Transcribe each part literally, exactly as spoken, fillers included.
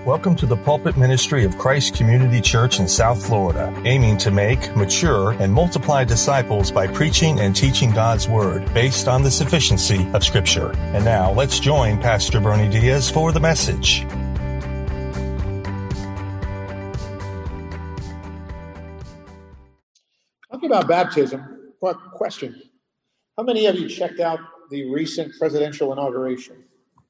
Welcome to the pulpit ministry of Christ Community Church in South Florida, aiming to make, mature, and multiply disciples by preaching and teaching God's Word based on the sufficiency of Scripture. And now, let's join Pastor Bernie Diaz for the message. Talking about baptism, question. How many of you checked out the recent presidential inauguration?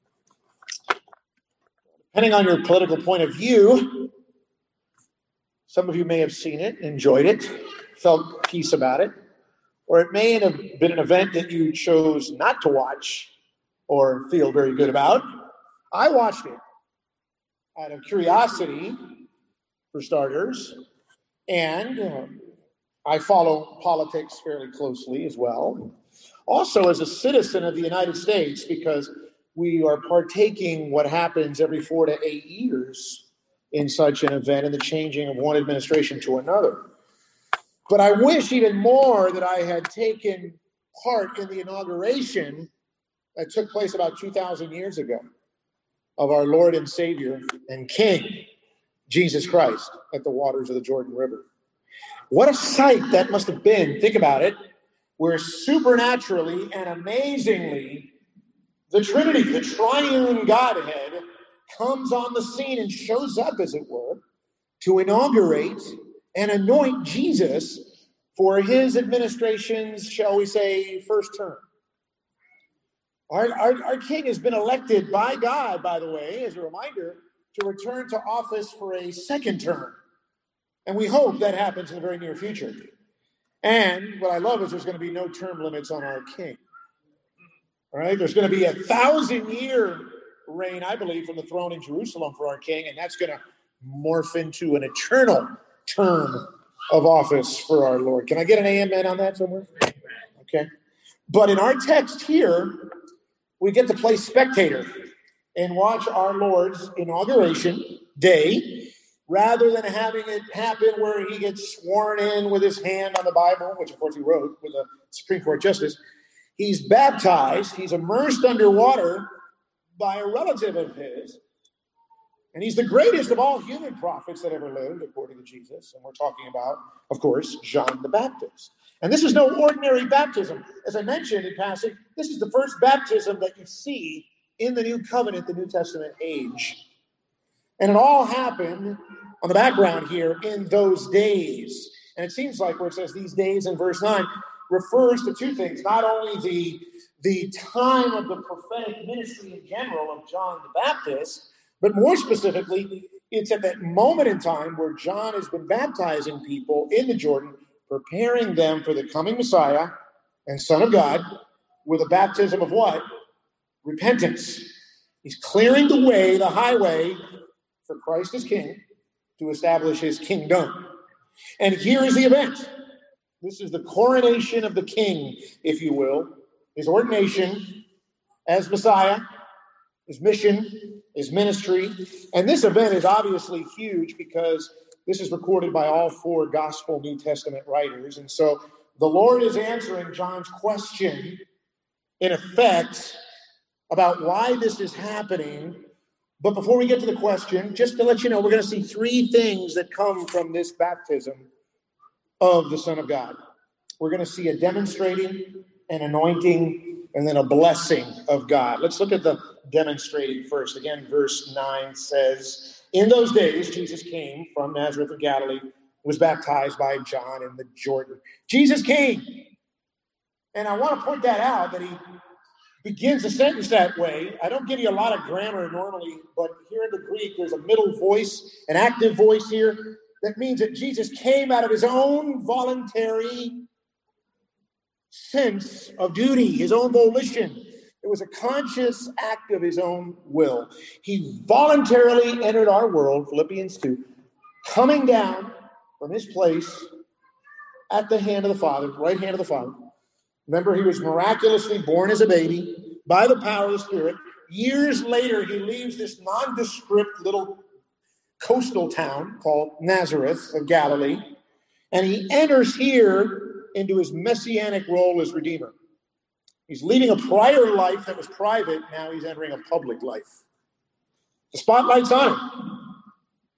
Depending on your political point of view, some of you may have seen it, enjoyed it, felt peace about it, or it may have been an event that you chose not to watch or feel very good about. I watched it out of curiosity, for starters, and uh, I follow politics fairly closely as well. Also, as a citizen of the United States, because we are partaking what happens every four to eight years in such an event and the changing of one administration to another. But I wish even more that I had taken part in the inauguration that took place about two thousand years ago of our Lord and Savior and King, Jesus Christ, at the waters of the Jordan River. What a sight that must have been. Think about it. Where supernaturally and amazingly, the Trinity, the triune Godhead, comes on the scene and shows up, as it were, to inaugurate and anoint Jesus for his administration's, shall we say, first term. Our, our, our king has been elected by God, by the way, as a reminder, to return to office for a second term. And we hope that happens in the very near future. And what I love is there's going to be no term limits on our king. All right, there's going to be a thousand-year reign, I believe, from the throne in Jerusalem for our king, and that's going to morph into an eternal term of office for our Lord. Can I get an amen on that somewhere? Okay. But in our text here, we get to play spectator and watch our Lord's inauguration day, rather than having it happen where he gets sworn in with his hand on the Bible, which, of course, he wrote with a Supreme Court justice. He's baptized, he's immersed underwater by a relative of his, and he's the greatest of all human prophets that ever lived, according to Jesus. And we're talking about, of course, John the Baptist. And this is no ordinary baptism. As I mentioned in passing, this is the first baptism that you see in the New Covenant, the New Testament age. And it all happened on the background here in those days. And it seems like where it says these days in verse nine, refers to two things. Not only the, the time of the prophetic ministry in general of John the Baptist, but more specifically, it's at that moment in time where John has been baptizing people in the Jordan, preparing them for the coming Messiah and Son of God with a baptism of what? Repentance. He's clearing the way, the highway, for Christ as King to establish his kingdom. And here is the event. This is the coronation of the king, if you will, his ordination as Messiah, his mission, his ministry. And this event is obviously huge because this is recorded by all four gospel New Testament writers. And so the Lord is answering John's question, in effect, about why this is happening. But before we get to the question, just to let you know, we're going to see three things that come from this baptism of the Son of God. We're going to see a demonstrating, an anointing, and then a blessing of God. Let's look at the demonstrating first. Again, verse nine says, in those days, Jesus came from Nazareth of Galilee, was baptized by John in the Jordan. Jesus came. And I want to point that out, that he begins a sentence that way. I don't give you a lot of grammar normally, but here in the Greek, there's a middle voice, an active voice here. That means that Jesus came out of his own voluntary sense of duty, his own volition. It was a conscious act of his own will. He voluntarily entered our world, Philippians two, coming down from his place at the hand of the Father, right hand of the Father. Remember, he was miraculously born as a baby by the power of the Spirit. Years later, he leaves this nondescript little coastal town called Nazareth of Galilee, and he enters here into his messianic role as Redeemer. He's leading a prior life that was private. Now he's entering a public life. The spotlight's on him.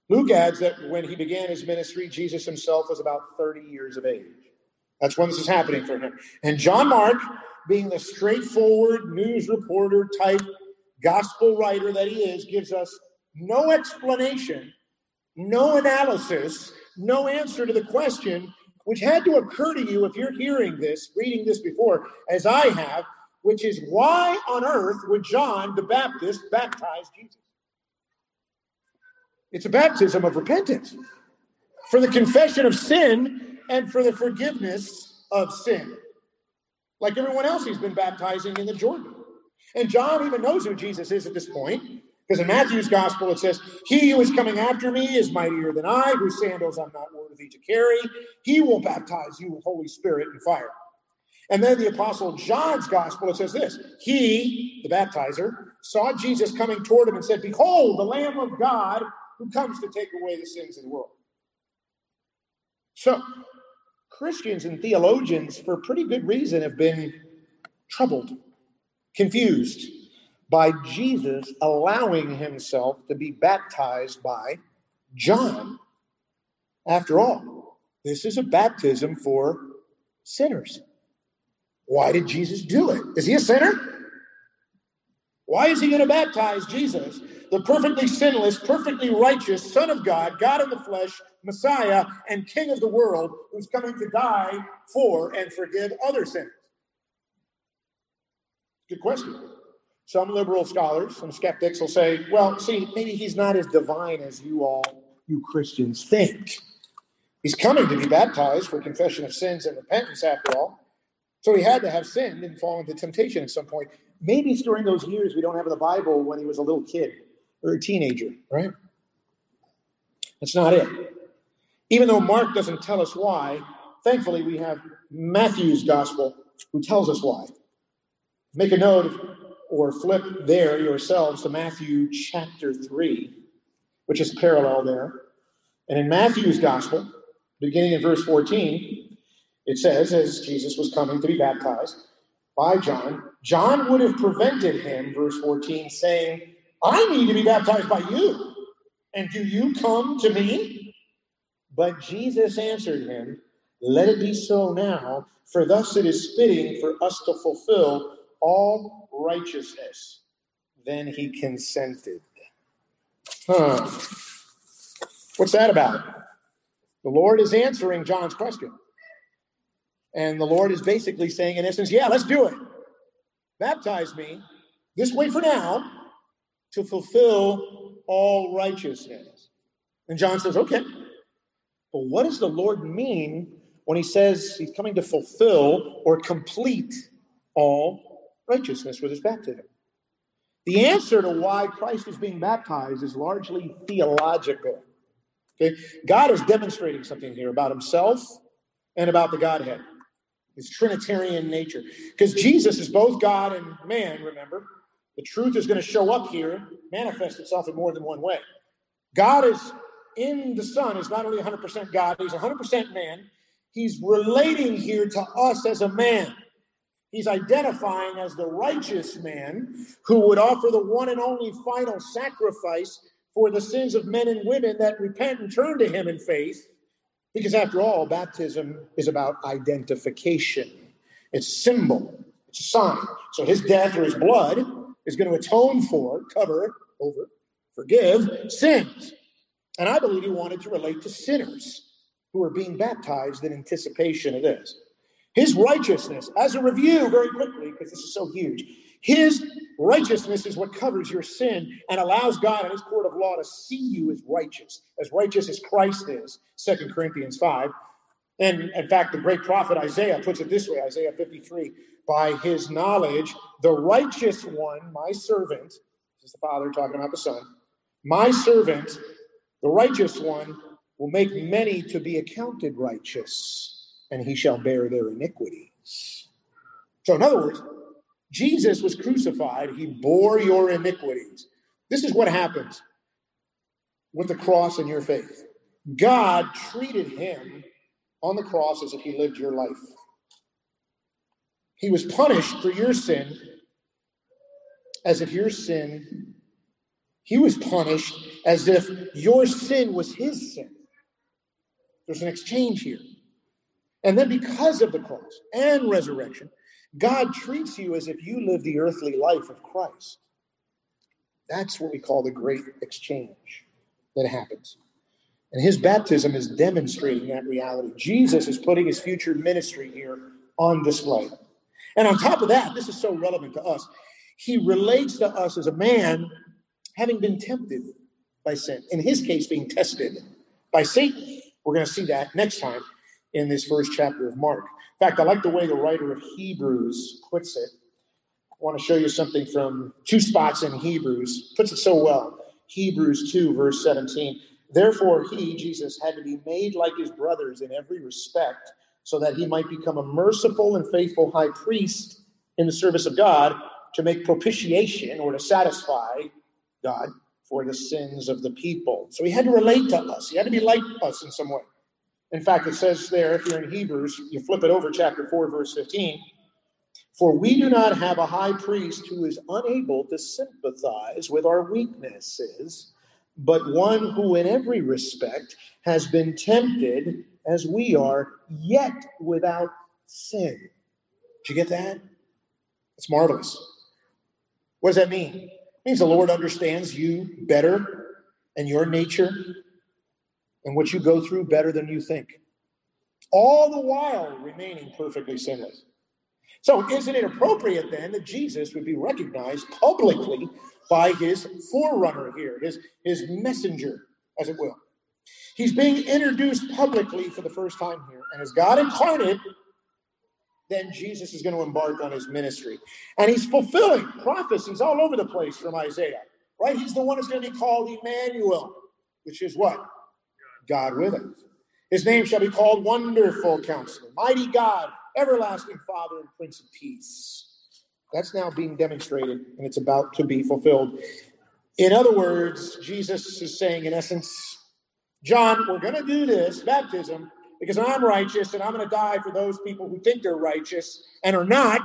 Luke adds that when he began his ministry, Jesus himself was about thirty years of age. That's when this is happening for him. And John Mark, being the straightforward news reporter type gospel writer that he is, gives us no explanation, no analysis, no answer to the question which had to occur to you if you're hearing this, reading this before, as I have, which is, why on earth would John the Baptist baptize Jesus? It's a baptism of repentance for the confession of sin and for the forgiveness of sin. Like everyone else he's been baptizing in the Jordan. And John even knows who Jesus is at this point, because in Matthew's gospel it says, he who is coming after me is mightier than I, whose sandals I'm not worthy to carry. He will baptize you with Holy Spirit and fire. And then the apostle John's gospel, it says this, he, the baptizer, saw Jesus coming toward him and said, behold, the Lamb of God who comes to take away the sins of the world. So, Christians and theologians, for pretty good reason, have been troubled, confused by Jesus allowing himself to be baptized by John. After all, this is a baptism for sinners. Why did Jesus do it? Is he a sinner? Why is he going to baptize Jesus, the perfectly sinless, perfectly righteous Son of God, God in the flesh, Messiah, and King of the world, who's coming to die for and forgive other sinners? Good question. Some liberal scholars, some skeptics will say, well, see, maybe he's not as divine as you all, you Christians, think. He's coming to be baptized for confession of sins and repentance, after all. So he had to have sinned and fallen into temptation at some point. Maybe it's during those years we don't have in the Bible when he was a little kid or a teenager, right? That's not it. Even though Mark doesn't tell us why, thankfully we have Matthew's gospel who tells us why. Make a note or flip there yourselves to Matthew chapter three, which is parallel there. And in Matthew's gospel, beginning in verse fourteen, it says, as Jesus was coming to be baptized by John, John would have prevented him, verse fourteen, saying, I need to be baptized by you, and do you come to me? But Jesus answered him, let it be so now, for thus it is fitting for us to fulfill all righteousness. Then he consented. Huh. What's that about? The Lord is answering John's question. And the Lord is basically saying, in essence, yeah, let's do it. Baptize me this way for now to fulfill all righteousness. And John says, okay. But what does the Lord mean when he says he's coming to fulfill or complete all righteousness with his baptism? The answer to why Christ is being baptized is largely theological. Okay? God is demonstrating something here about himself and about the Godhead, his Trinitarian nature. Because Jesus is both God and man, remember. The truth is going to show up here, manifest itself in more than one way. God is in the Son, is not only one hundred percent God, he's one hundred percent man. He's relating here to us as a man. He's identifying as the righteous man who would offer the one and only final sacrifice for the sins of men and women that repent and turn to him in faith. Because after all, baptism is about identification. It's a symbol. It's a sign. So his death or his blood is going to atone for, cover, over, forgive sins. And I believe he wanted to relate to sinners who are being baptized in anticipation of this. His righteousness, as a review very quickly, because this is so huge, his righteousness is what covers your sin and allows God in his court of law to see you as righteous, as righteous as Christ is, Second Corinthians five. And in fact, the great prophet Isaiah puts it this way, Isaiah fifty-three, by his knowledge, the righteous one, my servant, this is the Father talking about the Son, my servant, the righteous one, will make many to be accounted righteous, and he shall bear their iniquities. So in other words, Jesus was crucified. He bore your iniquities. This is what happens with the cross and your faith. God treated him on the cross as if he lived your life. He was punished for your sin as if your sin, he was punished as if your sin was his sin. There's an exchange here. And then because of the cross and resurrection, God treats you as if you live the earthly life of Christ. That's what we call the great exchange that happens. And his baptism is demonstrating that reality. Jesus is putting his future ministry here on display. And on top of that, this is so relevant to us, he relates to us as a man having been tempted by sin. In his case, being tested by Satan. We're going to see that next time in this first chapter of Mark. In fact, I like the way the writer of Hebrews puts it. I want to show you something from two spots in Hebrews. Puts it so well. Hebrews two, verse seventeen. Therefore he, Jesus, had to be made like his brothers in every respect, so that he might become a merciful and faithful high priest in the service of God to make propitiation or to satisfy God for the sins of the people. So he had to relate to us. He had to be like us in some way. In fact, it says there, if you're in Hebrews, you flip it over, chapter four, verse fifteen, for we do not have a high priest who is unable to sympathize with our weaknesses, but one who in every respect has been tempted as we are, yet without sin. Did you get that? It's marvelous. What does that mean? It means the Lord understands you better and your nature and what you go through better than you think. All the while remaining perfectly sinless. So isn't it appropriate then that Jesus would be recognized publicly by his forerunner here, his, his messenger, as it will? He's being introduced publicly for the first time here. And as God incarnate, then Jesus is going to embark on his ministry. And he's fulfilling prophecies all over the place from Isaiah, right? He's the one that's going to be called Emmanuel, which is what? God with us. His name shall be called Wonderful Counselor, Mighty God, Everlasting Father, and Prince of Peace. That's now being demonstrated, and it's about to be fulfilled. In other words, Jesus is saying, in essence, John, we're going to do this, baptism, because I'm righteous, and I'm going to die for those people who think they're righteous and are not,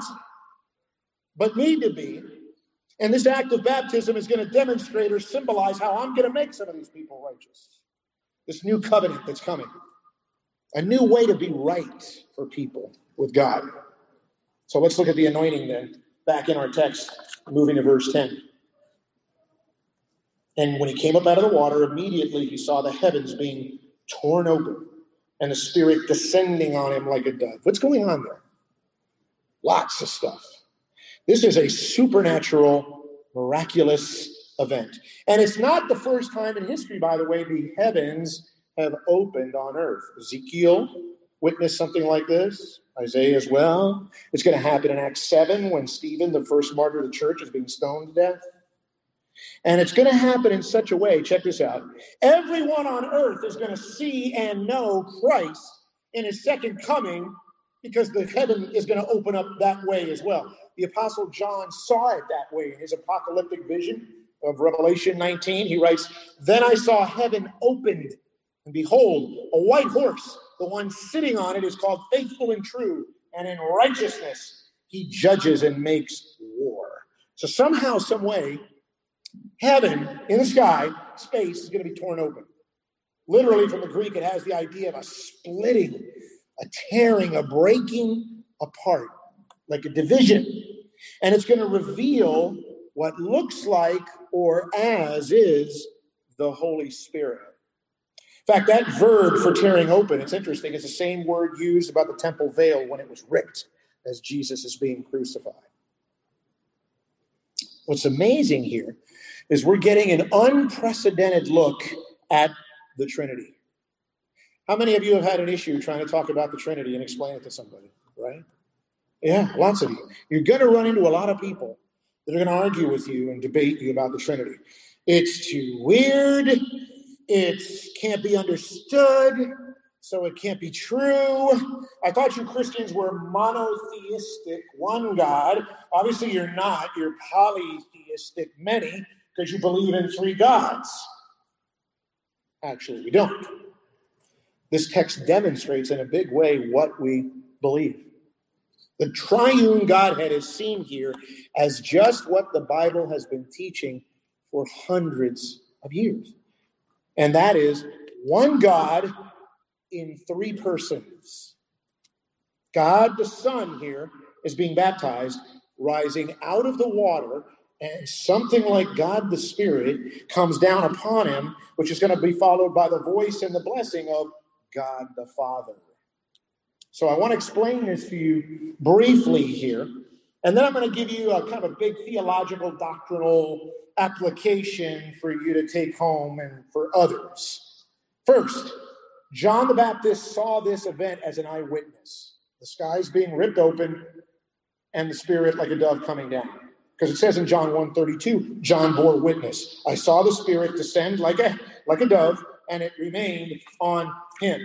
but need to be. And this act of baptism is going to demonstrate or symbolize how I'm going to make some of these people righteous. This new covenant that's coming. A new way to be right for people with God. So let's look at the anointing then, back in our text, moving to verse ten. And when he came up out of the water, immediately he saw the heavens being torn open and the Spirit descending on him like a dove. What's going on there? Lots of stuff. This is a supernatural, miraculous event. And it's not the first time in history, by the way, the heavens have opened on earth. Ezekiel witnessed something like this. Isaiah as well. It's going to happen in Acts seven when Stephen, the first martyr of the church, is being stoned to death. And it's going to happen in such a way, check this out, everyone on earth is going to see and know Christ in his second coming because the heaven is going to open up that way as well. The Apostle John saw it that way in his apocalyptic vision of Revelation nineteen. He writes, then I saw heaven opened, and behold, a white horse. The one sitting on it is called Faithful and True, and in righteousness he judges and makes war. So somehow, some way, heaven in the sky, space, is going to be torn open. Literally from the Greek, it has the idea of a splitting, a tearing, a breaking apart, like a division. And it's going to reveal what looks like or as is the Holy Spirit. In fact, that verb for tearing open, it's interesting. It's the same word used about the temple veil when it was ripped as Jesus is being crucified. What's amazing here is we're getting an unprecedented look at the Trinity. How many of you have had an issue trying to talk about the Trinity and explain it to somebody, right? Yeah, lots of you. You're going to run into a lot of people that are going to argue with you and debate you about the Trinity. It's too weird. It can't be understood, so it can't be true. I thought you Christians were monotheistic, one God. Obviously, you're not. You're polytheistic, many, because you believe in three gods. Actually, we don't. This text demonstrates in a big way what we believe. The triune Godhead is seen here as just what the Bible has been teaching for hundreds of years. And that is one God in three persons. God the Son here is being baptized, rising out of the water, and something like God the Spirit comes down upon him, which is going to be followed by the voice and the blessing of God the Father. So I want to explain this to you briefly here, and then I'm going to give you a kind of a big theological, doctrinal application for you to take home and for others. First, John the Baptist saw this event as an eyewitness. The skies being ripped open and the Spirit like a dove coming down. Because it says in John one thirty-two, John bore witness. I saw the Spirit descend like a, like a dove, and it remained on him.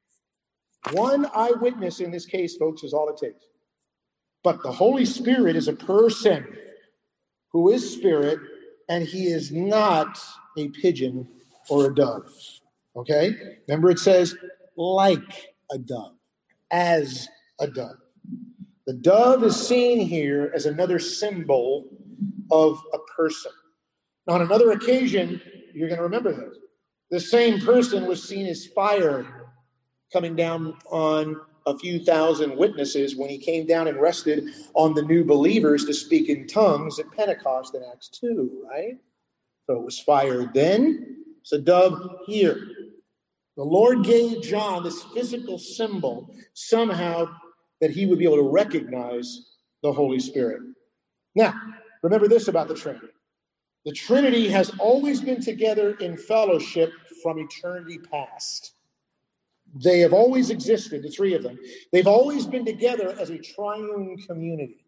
One eyewitness in this case, folks, is all it takes. But the Holy Spirit is a person who is Spirit, and he is not a pigeon or a dove. Okay? Remember it says, like a dove, as a dove. The dove is seen here as another symbol of a person. Now, on another occasion, you're going to remember this. The same person was seen as fire coming down on a few thousand witnesses when he came down and rested on the new believers to speak in tongues at Pentecost in Acts two, right? So it was fire then. It's a dove here. The Lord gave John this physical symbol somehow that he would be able to recognize the Holy Spirit. Now, remember this about the Trinity. The Trinity has always been together in fellowship from eternity past. They have always existed, the three of them. They've always been together as a triune community.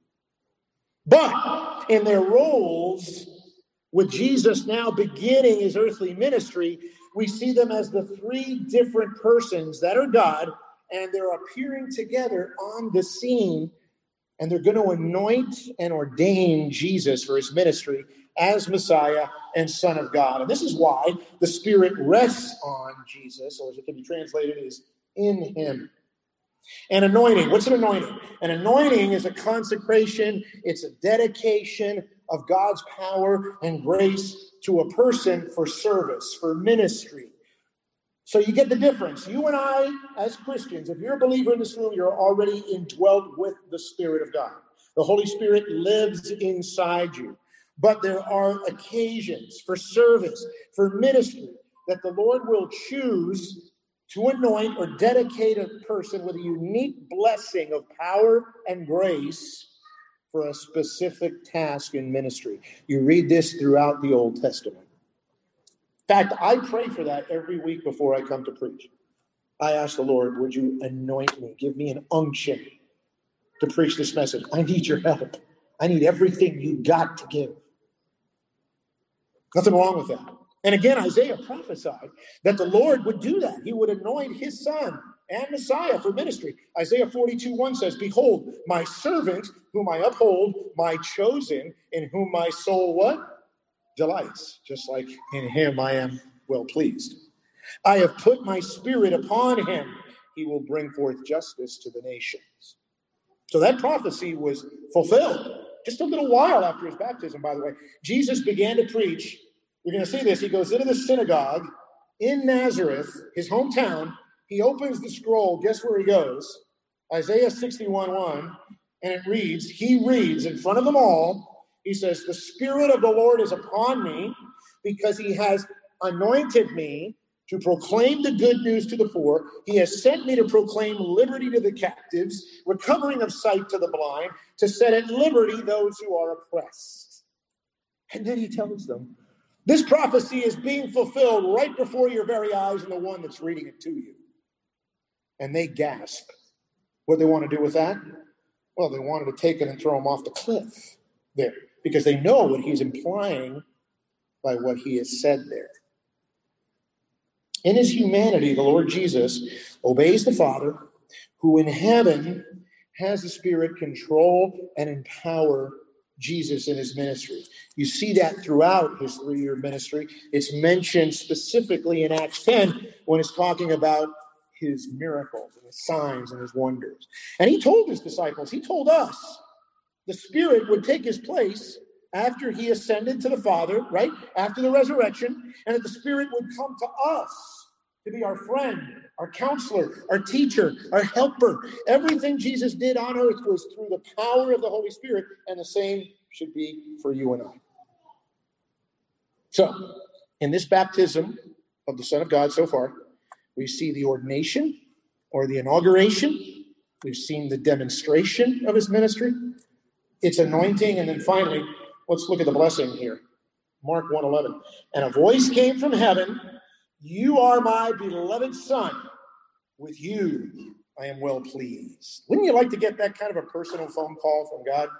But in their roles, with Jesus now beginning his earthly ministry, we see them as the three different persons that are God, and they're appearing together on the scene, and they're going to anoint and ordain Jesus for his ministry as Messiah and Son of God. And this is why the Spirit rests on Jesus, or as it can be translated, is in him. An anointing. What's an anointing? An anointing is a consecration. It's a dedication of God's power and grace to a person for service, for ministry. So you get the difference. You and I, as Christians, if you're a believer in this room, you're already indwelt with the Spirit of God. The Holy Spirit lives inside you. But there are occasions for service, for ministry, that the Lord will choose to anoint or dedicate a person with a unique blessing of power and grace for a specific task in ministry. You read this throughout the Old Testament. In fact, I pray for that every week before I come to preach. I ask the Lord, would you anoint me, give me an unction to preach this message? I need your help. I need everything you got to give. Nothing wrong with that. And again, Isaiah prophesied that the Lord would do that. He would anoint his Son and Messiah for ministry. Isaiah forty-two one says, behold, my servant, whom I uphold, my chosen, in whom my soul what? Delights. Just like in him I am well pleased. I have put my Spirit upon him. He will bring forth justice to the nations. So that prophecy was fulfilled. Just a little while after his baptism, by the way, Jesus began to preach. You're going to see this. He goes into the synagogue in Nazareth, his hometown. He opens the scroll. Guess where he goes? Isaiah sixty-one one. And it reads, he reads in front of them all. He says, the Spirit of the Lord is upon me because he has anointed me to proclaim the good news to the poor. He has sent me to proclaim liberty to the captives, recovering of sight to the blind, to set at liberty those who are oppressed. And then he tells them, this prophecy is being fulfilled right before your very eyes and the one that's reading it to you. And they gasp. What do they want to do with that? Well, they wanted to take it and throw him off the cliff there, because they know what he's implying by what he has said there. In his humanity, the Lord Jesus obeys the Father, who in heaven has the Spirit control and empower Jesus in his ministry. You see that throughout his three-year ministry. It's mentioned specifically in Acts ten when it's talking about his miracles and his signs and his wonders. And he told his disciples, he told us, the Spirit would take his place after he ascended to the Father, right? After the resurrection, and that the Spirit would come to us to be our friend, our counselor, our teacher, our helper. Everything Jesus did on earth was through the power of the Holy Spirit, and the same should be for you and I. So, in this baptism of the Son of God so far, we see the ordination or the inauguration. We've seen the demonstration of his ministry, its anointing, and then finally, let's look at the blessing here. Mark one eleven. And a voice came from heaven, "You are my beloved Son. With you I am well pleased." Wouldn't you like to get that kind of a personal phone call from God?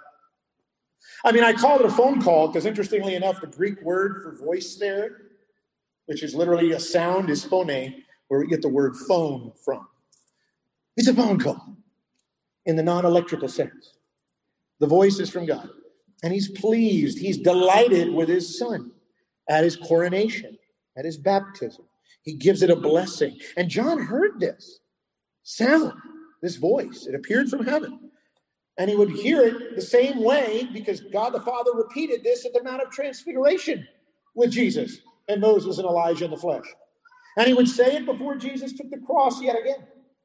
I mean, I call it a phone call because, interestingly enough, the Greek word for voice there, which is literally a sound, is phone, where we get the word phone from. It's a phone call in the non-electrical sense. The voice is from God. And he's pleased, he's delighted with his Son at his coronation, at his baptism. He gives it a blessing. And John heard this sound, this voice. It appeared from heaven. And he would hear it the same way because God the Father repeated this at the Mount of Transfiguration with Jesus and Moses and Elijah in the flesh. And he would say it before Jesus took the cross yet again.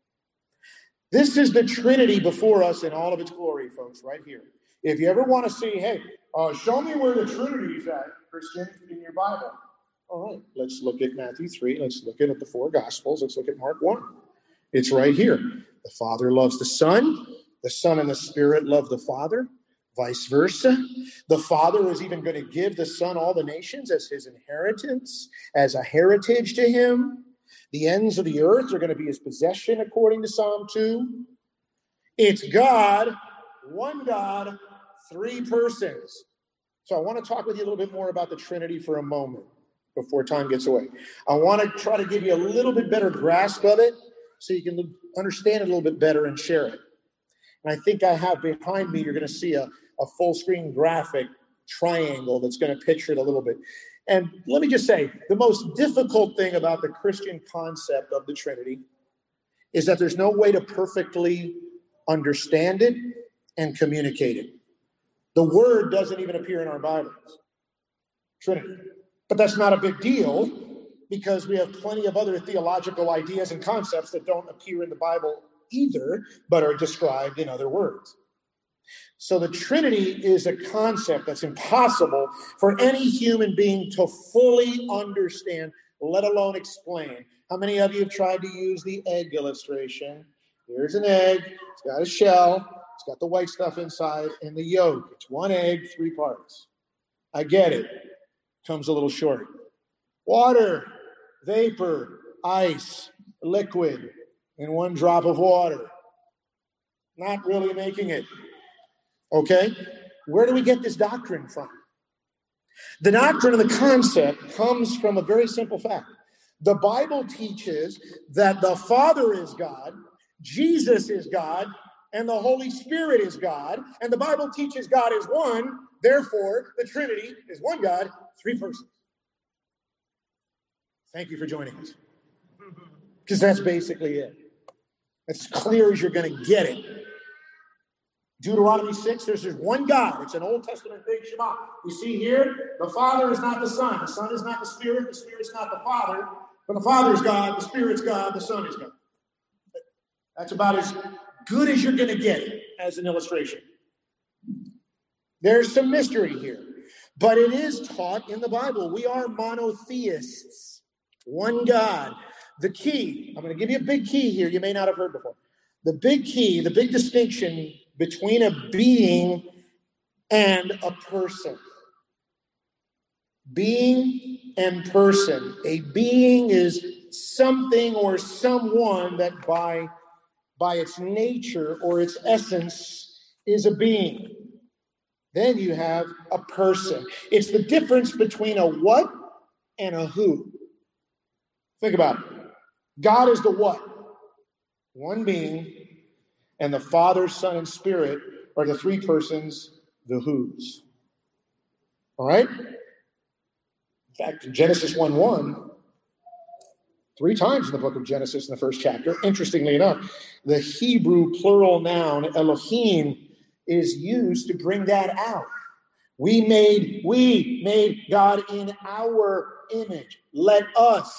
This is the Trinity before us in all of its glory, folks, right here. If you ever want to see, hey, uh, show me where the Trinity is at, Christian, in your Bible. All right, let's look at Matthew three. Let's look at the four Gospels. Let's look at Mark one. It's right here. The Father loves the Son. The Son and the Spirit love the Father. Vice versa. The Father is even going to give the Son all the nations as his inheritance, as a heritage to him. The ends of the earth are going to be his possession, according to Psalm two. It's God, one God, three persons. So I want to talk with you a little bit more about the Trinity for a moment before time gets away. I want to try to give you a little bit better grasp of it so you can understand it a little bit better and share it. And I think I have behind me, you're going to see a, a full screen graphic triangle that's going to picture it a little bit. And let me just say, the most difficult thing about the Christian concept of the Trinity is that there's no way to perfectly understand it and communicate it. The word doesn't even appear in our Bibles, Trinity. But that's not a big deal because we have plenty of other theological ideas and concepts that don't appear in the Bible either, but are described in other words. So the Trinity is a concept that's impossible for any human being to fully understand, let alone explain. How many of you have tried to use the egg illustration? Here's an egg. It's got a shell. It's got the white stuff inside and the yolk. It's one egg, three parts. I get it. Comes a little short. Water, vapor, ice, liquid, and one drop of water. Not really making it. Okay? Where do we get this doctrine from? The doctrine of the concept comes from a very simple fact. The Bible teaches that the Father is God, Jesus is God, and the Holy Spirit is God. And the Bible teaches God is one. Therefore, the Trinity is one God, three persons. Thank you for joining us. Because that's basically it. It's as clear as you're going to get it. Deuteronomy six, there's just one God. It's an Old Testament big Shema. We see here, the Father is not the Son. The Son is not the Spirit. The Spirit's not the Father. But the Father is God. The Spirit's God. The Son is God. That's about as good as you're going to get it as an illustration. There's some mystery here. But it is taught in the Bible. We are monotheists. One God. The key, I'm going to give you a big key here you may not have heard before. The big key, the big distinction between a being and a person. Being and person. A being is something or someone that by, by its nature or its essence is a being. Then you have a person. It's the difference between a what and a who. Think about it. God is the what? One being, and the Father, Son, and Spirit are the three persons, the who's. All right? In fact, in Genesis one one, three times in the book of Genesis in the first chapter, interestingly enough, the Hebrew plural noun Elohim is used to bring that out. We made, we made God in our image. Let us.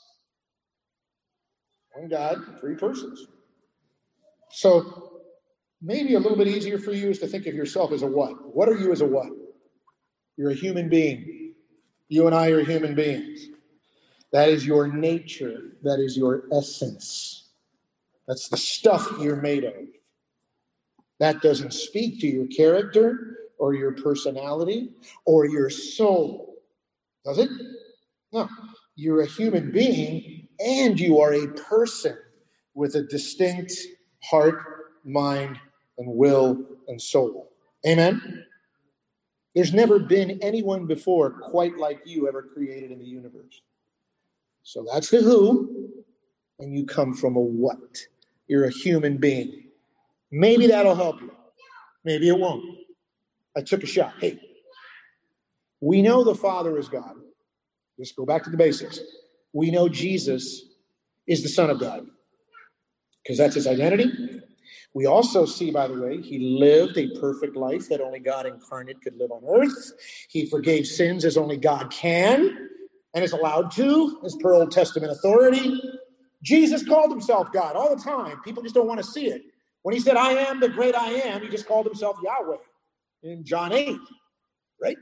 One God, three persons. So maybe a little bit easier for you is to think of yourself as a what? What are you as a what? You're a human being. You and I are human beings. That is your nature. That is your essence. That's the stuff you're made of. That doesn't speak to your character or your personality or your soul. Does it? No. You're a human being and you are a person with a distinct heart, mind, and will and soul. Amen? There's never been anyone before quite like you ever created in the universe. So that's the who, and you come from a what. You're a human being. Maybe that'll help you. Maybe it won't. I took a shot. Hey, we know the Father is God. Let's go back to the basics. We know Jesus is the Son of God because that's his identity. We also see, by the way, he lived a perfect life that only God incarnate could live on earth. He forgave sins as only God can and is allowed to, as per Old Testament authority. Jesus called himself God all the time. People just don't want to see it. When he said, I am the great I am, he just called himself Yahweh in John eight, right?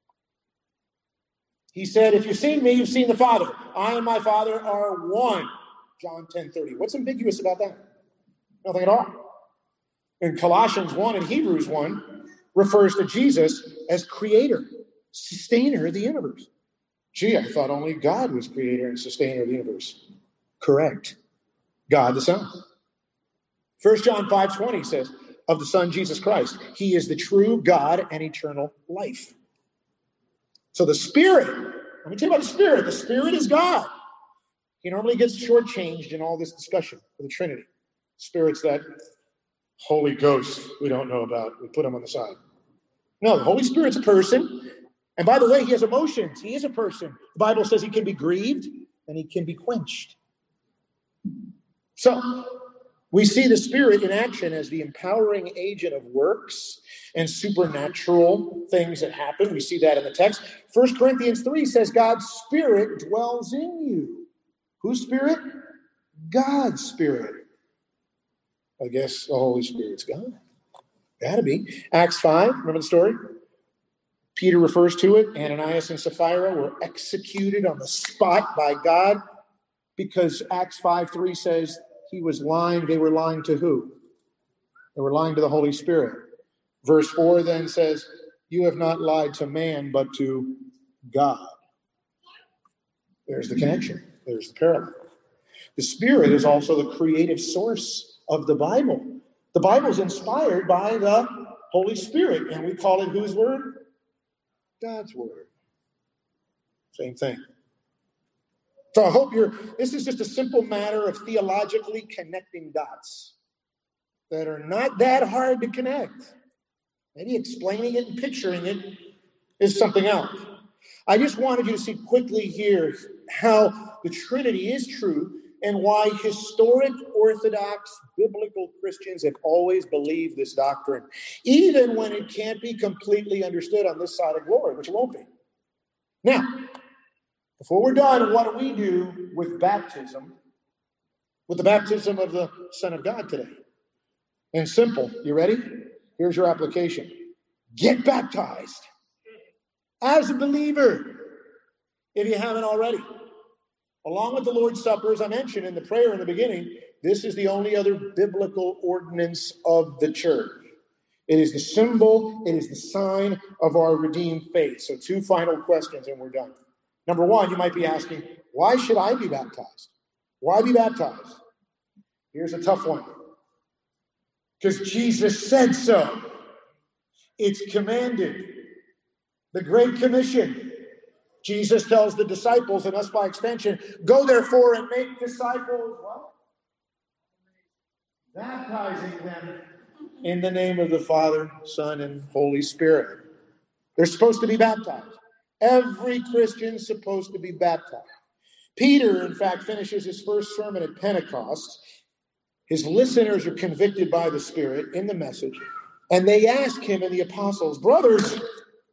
He said, if you've seen me, you've seen the Father. I and my Father are one, John ten thirty. What's ambiguous about that? Nothing at all. In Colossians one and Hebrews one, refers to Jesus as creator, sustainer of the universe. Gee, I thought only God was creator and sustainer of the universe. Correct. God the Son. First John five twenty says, of the Son Jesus Christ, he is the true God and eternal life. So the Spirit, let me tell you about the Spirit. The Spirit is God. He normally gets shortchanged in all this discussion of the Trinity. Spirit's that Holy Ghost we don't know about. We put him on the side. No, the Holy Spirit's a person. And by the way, he has emotions. He is a person. The Bible says he can be grieved and he can be quenched. So we see the Spirit in action as the empowering agent of works and supernatural things that happen. We see that in the text. First Corinthians three says God's Spirit dwells in you. Whose Spirit? God's Spirit. I guess the Holy Spirit's God. Gotta be. Acts five, remember the story? Peter refers to it. Ananias and Sapphira were executed on the spot by God because Acts five three says he was lying. They were lying to who? They were lying to the Holy Spirit. Verse four then says, you have not lied to man, but to God. There's the connection. There's the parallel. The Spirit is also the creative source of the Bible. The Bible is inspired by the Holy Spirit, and we call it whose word? God's word. Same thing. So I hope you're, this is just a simple matter of theologically connecting dots that are not that hard to connect. Maybe explaining it and picturing it is something else. I just wanted you to see quickly here how the Trinity is true and why historic Orthodox biblical Christians have always believed this doctrine, even when it can't be completely understood on this side of glory, which it won't be. Now, before we're done, what do we do with baptism, with the baptism of the Son of God today? And simple. You ready? Here's your application. Get baptized as a believer, if you haven't already. Along with the Lord's Supper, as I mentioned in the prayer in the beginning, this is the only other biblical ordinance of the church. It is the symbol, it is the sign of our redeemed faith. So two final questions and we're done. Number one, you might be asking, why should I be baptized? Why be baptized? Here's a tough one. Because Jesus said so. It's commanded. The Great Commission. Jesus tells the disciples, and us by extension, go therefore and make disciples, what? Baptizing them in the name of the Father, Son, and Holy Spirit. They're supposed to be baptized. Every Christian's supposed to be baptized. Peter, in fact, finishes his first sermon at Pentecost. His listeners are convicted by the Spirit in the message, and they ask him and the apostles, brothers,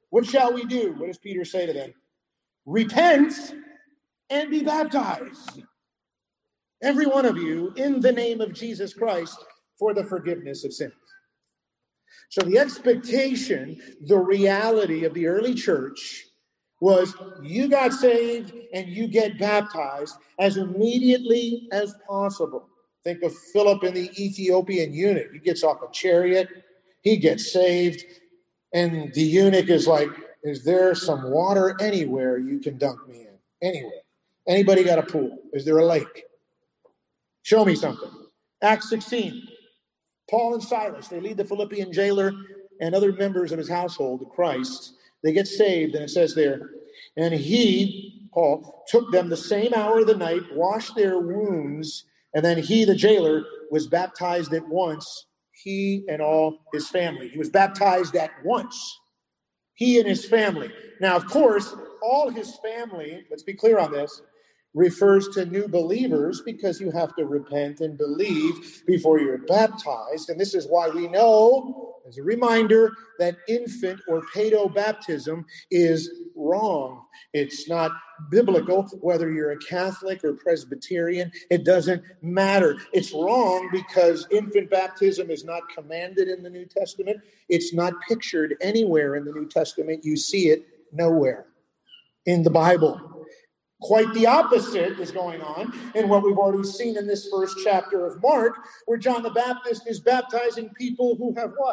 What shall we do? What does Peter say to them? Repent and be baptized, every one of you, in the name of Jesus Christ, for the forgiveness of sins. So the expectation, the reality of the early church was you got saved and you get baptized as immediately as possible. Think of Philip and the Ethiopian eunuch. He gets off a chariot, he gets saved, and the eunuch is like, is there some water anywhere you can dunk me in? Anywhere. Anybody got a pool? Is there a lake? Show me something. Acts sixteen. Paul and Silas, they lead the Philippian jailer and other members of his household to Christ. They get saved, and it says there, and he, Paul, took them the same hour of the night, washed their wounds, and then he, the jailer, was baptized at once, he and all his family. He was baptized at once, he and his family. Now, of course, all his family, let's be clear on this, refers to new believers because you have to repent and believe before you're baptized. And this is why we know, as a reminder, that infant or pedo baptism is wrong. It's not biblical, whether you're a Catholic or Presbyterian, it doesn't matter. It's wrong because infant baptism is not commanded in the New Testament. It's not pictured anywhere in the New Testament. You see it nowhere in the Bible. Quite the opposite is going on in what we've already seen in this first chapter of Mark, where John the Baptist is baptizing people who have what?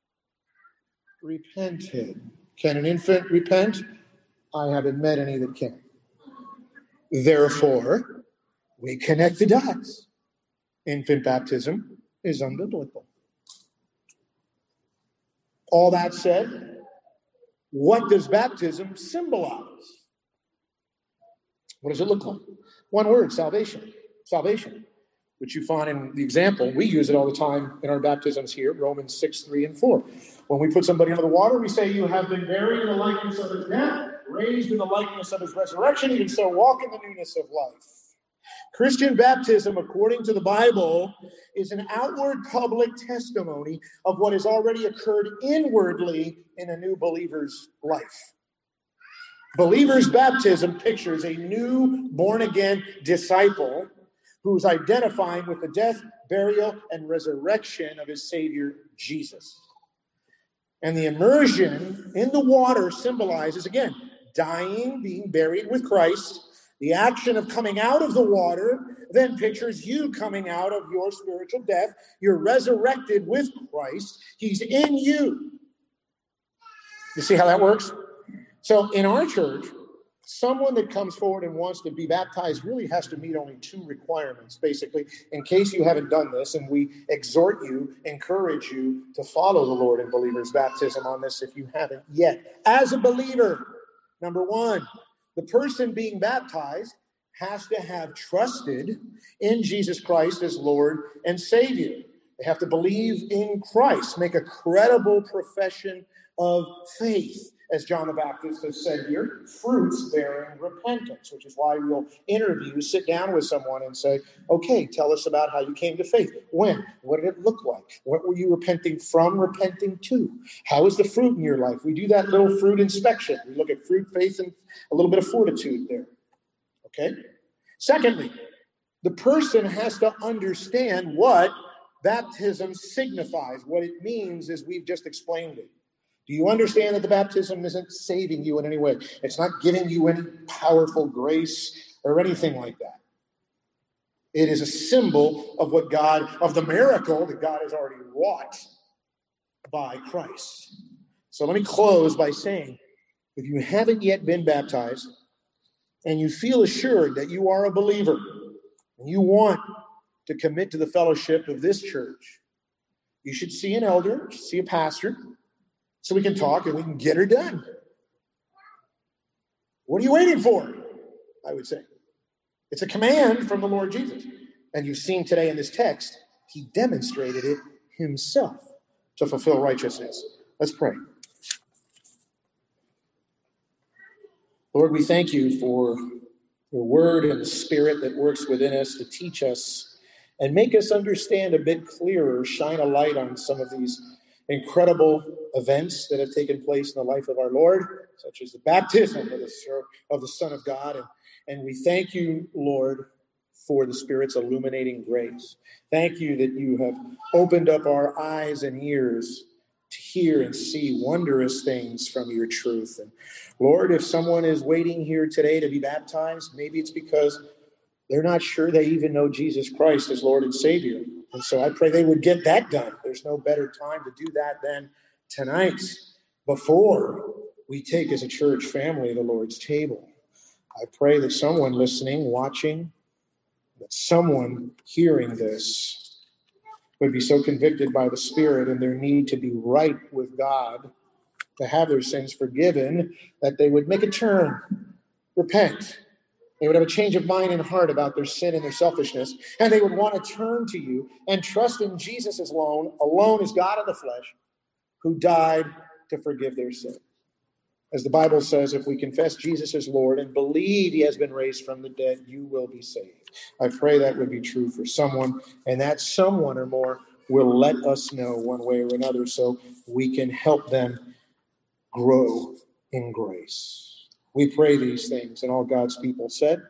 Repented. Can an infant repent? I haven't met any that can. Therefore, we connect the dots. Infant baptism is unbiblical. All that said, what does baptism symbolize? What does it look like? One word, salvation. Salvation, which you find in the example. We use it all the time in our baptisms here, Romans six, three, and four. When we put somebody under the water, we say, you have been buried in the likeness of his death, raised in the likeness of his resurrection, even so walk in the newness of life. Christian baptism, according to the Bible, is an outward public testimony of what has already occurred inwardly in a new believer's life. Believer's baptism pictures a new born-again disciple who's identifying with the death, burial, and resurrection of his Savior, Jesus. And the immersion in the water symbolizes, again, dying, being buried with Christ. The action of coming out of the water then pictures you coming out of your spiritual death. You're resurrected with Christ. He's in you. You see how that works? So in our church, someone that comes forward and wants to be baptized really has to meet only two requirements, basically, in case you haven't done this. And we exhort you, encourage you to follow the Lord in believer's baptism on this if you haven't yet. As a believer, number one, the person being baptized has to have trusted in Jesus Christ as Lord and Savior. They have to believe in Christ, make a credible profession of faith. As John the Baptist has said here, fruits bearing repentance, which is why we'll interview, sit down with someone and say, okay, tell us about how you came to faith. When? What did it look like? What were you repenting from, repenting to? How is the fruit in your life? We do that little fruit inspection. We look at fruit, faith, and a little bit of fortitude there. Okay? Secondly, the person has to understand what baptism signifies, what it means as we've just explained it. Do you understand that the baptism isn't saving you in any way? It's not giving you any powerful grace or anything like that. It is a symbol of what God, of the miracle that God has already wrought by Christ. So let me close by saying, if you haven't yet been baptized and you feel assured that you are a believer and you want to commit to the fellowship of this church, you should see an elder, see a pastor, so we can talk and we can get her done. What are you waiting for? I would say. It's a command from the Lord Jesus. And you've seen today in this text, he demonstrated it himself to fulfill righteousness. Let's pray. Lord, we thank you for your word and the Spirit that works within us to teach us and make us understand a bit clearer, shine a light on some of these incredible events that have taken place in the life of our Lord, such as the baptism of the, of the Son of God. And, and we thank you, Lord, for the Spirit's illuminating grace. Thank you that you have opened up our eyes and ears to hear and see wondrous things from your truth. And Lord, if someone is waiting here today to be baptized, maybe it's because they're not sure they even know Jesus Christ as Lord and Savior. And so I pray they would get that done. There's no better time to do that than tonight, before we take as a church family the Lord's table. I pray that someone listening, watching, that someone hearing this would be so convicted by the Spirit and their need to be right with God, to have their sins forgiven, that they would make a turn, repent. They would have a change of mind and heart about their sin and their selfishness, and they would want to turn to you and trust in Jesus as alone, alone as God in the flesh, who died to forgive their sin. As the Bible says, if we confess Jesus as Lord and believe he has been raised from the dead, you will be saved. I pray that would be true for someone, and that someone or more will let us know one way or another so we can help them grow in grace. We pray these things, and all God's people said,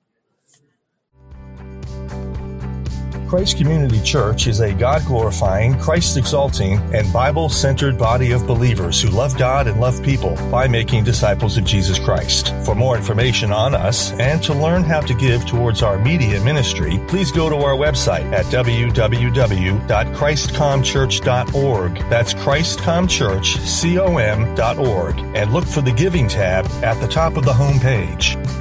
Christ Community Church is a God-glorifying, Christ-exalting, and Bible-centered body of believers who love God and love people by making disciples of Jesus Christ. For more information on us and to learn how to give towards our media ministry, please go to our website at w w w dot christ com church dot org. That's christcom church com dot org, and look for the Giving tab at the top of the home page.